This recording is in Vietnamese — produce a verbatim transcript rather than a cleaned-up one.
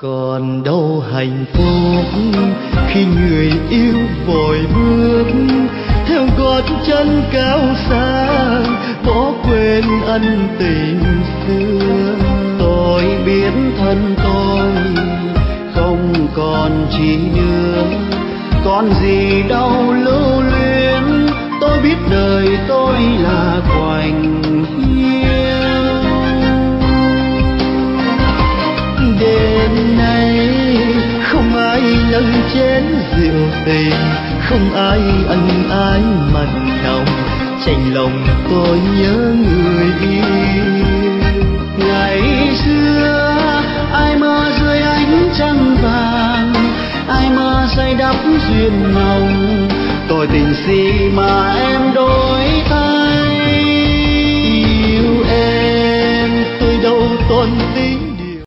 Còn đâu hạnh phúc khi người yêu vội bước theo gót chân cao xa, bỏ quên ân tình xưa. Tôi biết thân tôi không còn chi nữa, còn gì đâu lưu luyến. Tôi biết đời tôi là quạnh hiu. Đêm nay không ai nâng chén rượu tình, không ai ân ái mật nồng, chạnh lòng tôi nhớ người yêu. Ngày xưa ai mơ dưới ánh trăng vàng, ai mơ say đắm duyên nồng. Tôi tình si mà em đôi